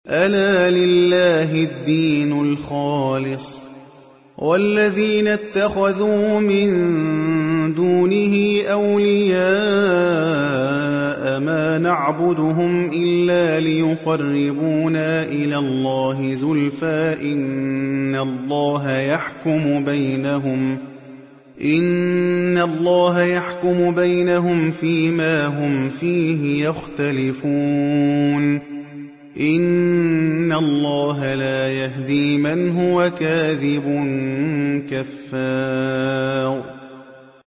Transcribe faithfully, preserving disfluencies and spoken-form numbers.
ألا لله الدين الخالص والذين اتخذوا من دونه أولياء ما نعبدهم إلا ليقربونا إلى الله زلفى إن الله يحكم بينهم إن الله يحكم بينهم فيما هم فيه يختلفون إن الله لا يهدي من هو كاذب كفار